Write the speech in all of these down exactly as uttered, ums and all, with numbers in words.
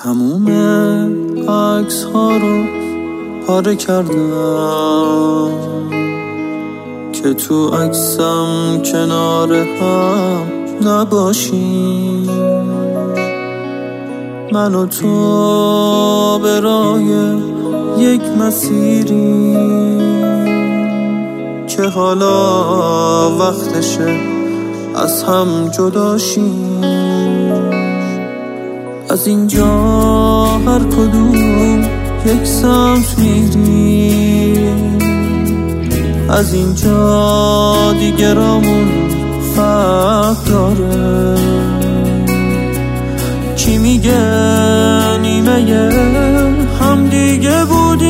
تموم عکس ها رو پاره کردم که تو عکسم کنار هم نباشیم. من و تو برای یک مسیری که حالا وقتشه از هم جداشیم. از اینجا هر کدوم یک سمت میریم، از اینجا دیگه رامون فرق داره. کی میگه نیمه هم دیگه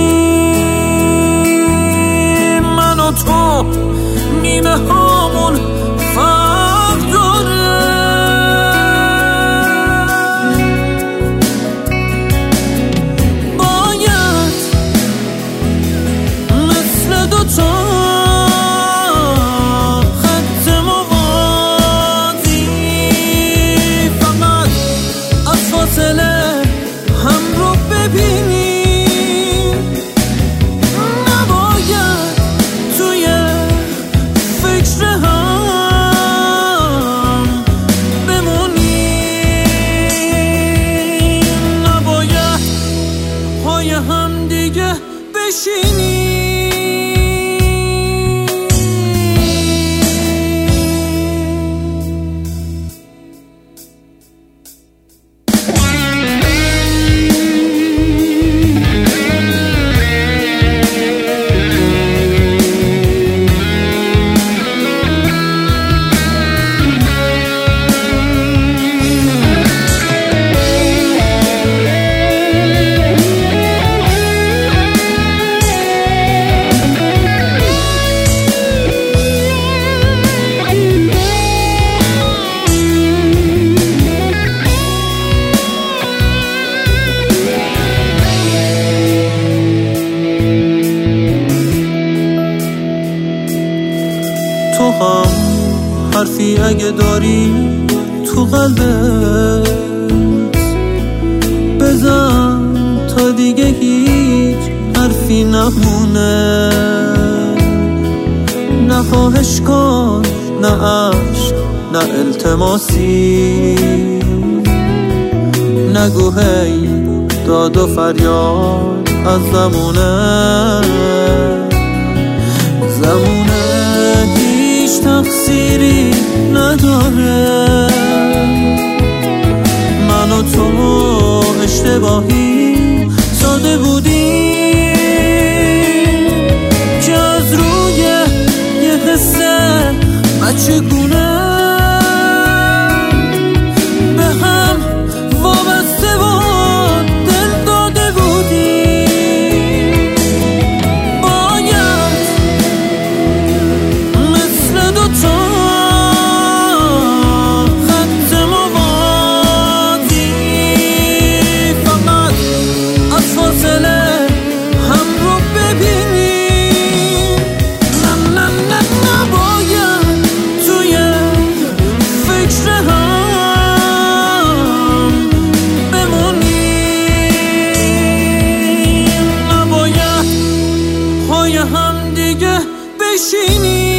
بودیم؟ من و تو نیمه هامون فرق داره. باید مثل دوتا خط موازی فقط از فاصله هم رو ببینیم. نباید توی فکر هم بمونیم، نباید پای هم دیگه بشینیم. تو هم حرفی اگه داری تو قلبت بزن تا دیگه هیچ حرفی نمونه. نه خواهش کن، نه عشق، نه التماسی. نگو هی داد و فریاد از زمونه زمونه تقصیری نداره. من و تو اشتباهی ساده بودیم که از روی یه قصه بچگونه به هم وابسته و دل داده بودیم. باید مثل دوتا خط موازی فقط از فاصله هم رو ببینیم. نه نه نه نباید توی فکر هم بمونیم، نباید پای هم دیگه بشینیم.